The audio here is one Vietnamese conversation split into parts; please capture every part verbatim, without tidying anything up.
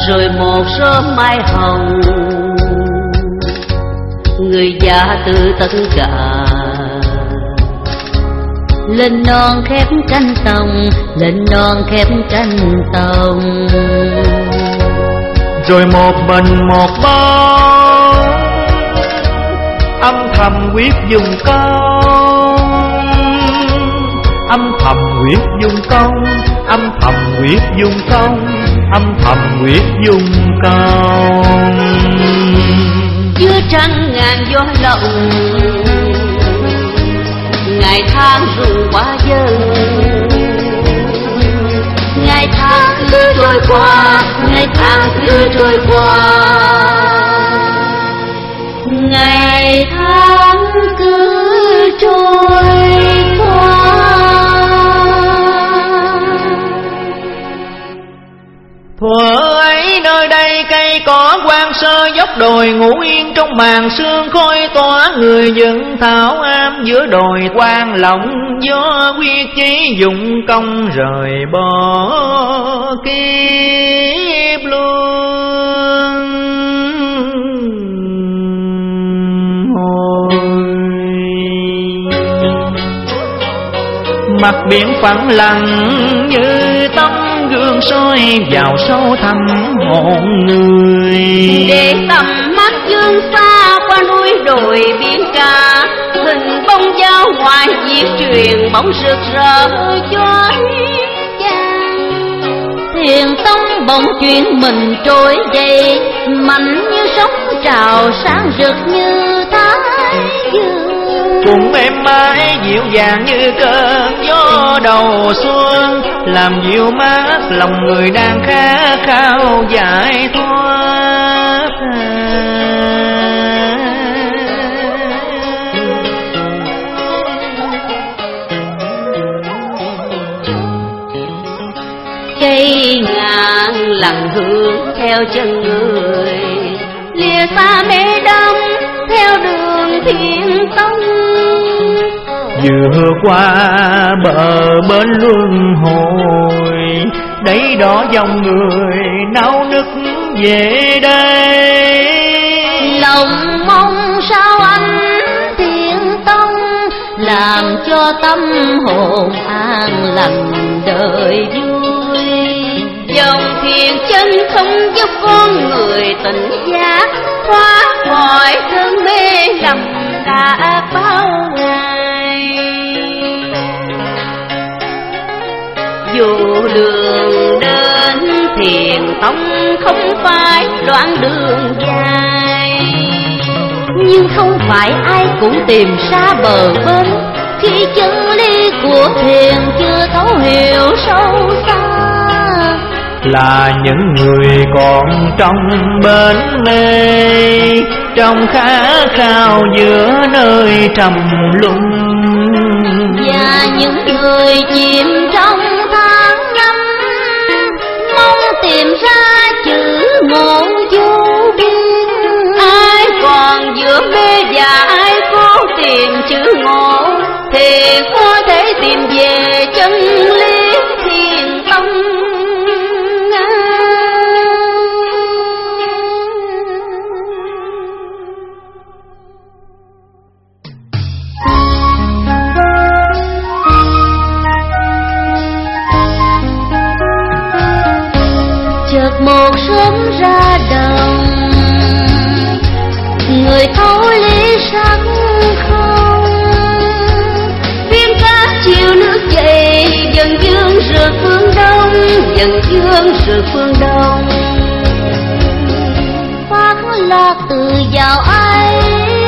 rồi một sớm mai hồng, người già từ tất cả lên non khép cánh tông, lên non khép cánh tông. Rồi một mình một bóng âm thầm quyết dùng công, âm thầm quyết dùng công, âm thầm quyết dùng công, âm thầm quyết dùng công. Giữa trăng ngàn gió lộng, ngày tháng rụng qua dân, ngày tháng cứ trôi qua, ngày tháng cứ trôi qua, ngày tháng cứ trôi qua. Thuở ấy nơi đây cây cỏ hoang sơ, dốc đồi ngủ yên trong màn sương khói tỏa, người dựng thảo am giữa đồi quang lộng, gió quyết chí dụng công rời bỏ kiếp luân hồi. Mặt biển phẳng lặng như tấm gương soi vào sâu thẳm hồn người, để tầm mắt dương xa qua núi đồi biển cả, hình bông dao ngoài diệt truyền bóng rực rỡ chói chang. Thiền tông bỗng chuyển mình trôi dậy, mạnh như sóng trào sáng rực như thái dương, cùng em mãi dịu dàng như cơn gió đầu xuân, làm dịu mát lòng người đang khát khao giải thoát. Cây ngàn lặng hướng theo chân người, lìa xa mê đắm theo đường thiên tông, vừa qua bờ bên luân hồi, đấy đó dòng người náo nức về đây. Lòng mong sao anh thiên tông, làm cho tâm hồn an lành đời vui. Dòng thiền chân không giúp con người tỉnh giác, thoát khỏi cơn mê lầm đã bao ngày. Dù đường đến thiền tông không phải đoạn đường dài, nhưng không phải ai cũng tìm ra bờ bên, khi chân lý của thiền chưa thấu hiểu sâu xa. Là những người còn trong bến mê, trong khát khao giữa nơi trầm luân, và những người chìm trong tháng năm, mong tìm ra chữ ngộ vô biên. Ai còn giữa mê và ai cố tìm chữ ngộ, thì có thể tìm về chân lý thiền tông. Chợt một sớm ra đồng, người thấu lý sắc không, viên cát chiều nước chảy, dần dương rượt phương đông, dần dương rượt phương đông. Phát lạc từ vào ấy,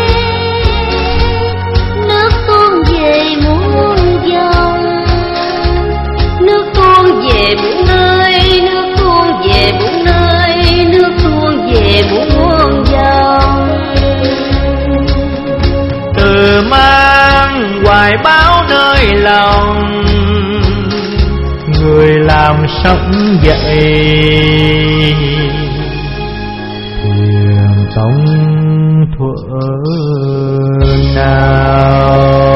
nước tuôn về muôn dòng, nước tuôn về muôn nơi, nước tuôn về muôn nơi, nước tuôn về muôn dòng. từ mang hoài bão nơi lòng, người làm sống dậy thiền tông thuở nào.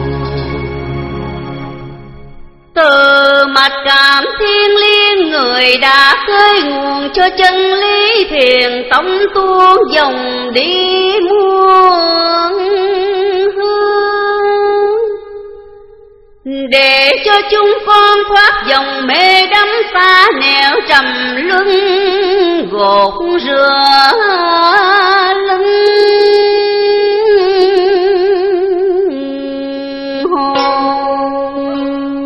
Từ mặt cảm thiên liêng người người đã khơi nguồn cho chân lý thiền tông tuôn dòng đi muôn hướng, để cho chúng con thoát dòng mê đắm xa nẻo trầm luân gột rửa lưng hồn.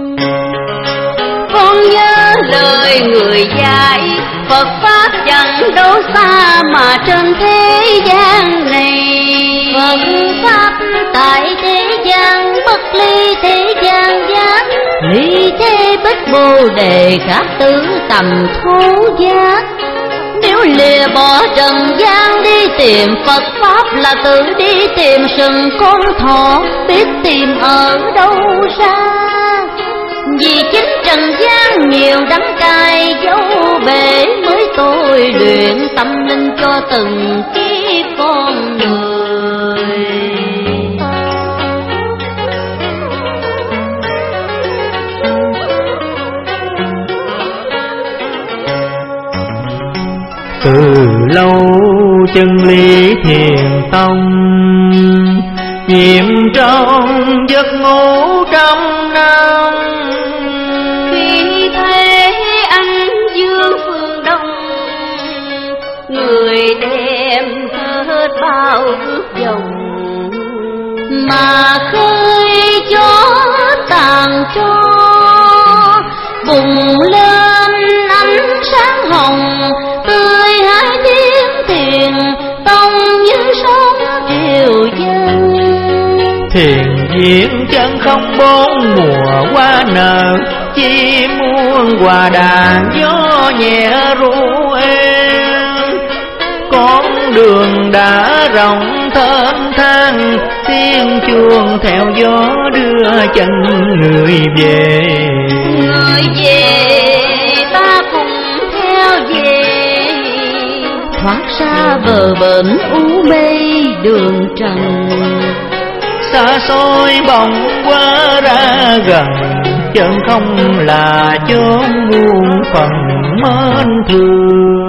Con nhớ lời người dạy Phật Pháp chẳng đâu xa mà trên thế gian này. Phật Pháp tại thế gian bất ly thế gian giác, ly thế bích bồ đề khác tứ tầm thố giác. Nếu lìa bỏ trần gian đi tìm Phật Pháp là tự đi tìm sừng con thỏ, biết tìm ở đâu xa. Vì chính trần gian nhiều đắng cay dấu bể, mới tôi luyện tâm linh cho từng kiếp con người. Từ lâu chân lý thiền tông chìm trong giấc ngủ trăm năm. Khi thấy anh dương phương đông, người đem hết bao ước vọng, mà khơi gió tàn cho bùng lên ánh sáng hồng, tươi hai tiếng thiền tông như sóng triều dân. Thiền viện chân không bốn mùa hoa nở, chim muôn hòa đàn gió nhẹ ru êm. Con đường đã rộng thênh thang, tiếng chuông theo gió đưa chân người về. người về ta cùng theo về, Thoát xa bờ bến u mê đường trần. Xa xôi bồng qua ra gần, chân không là chốn muôn phần mến thương.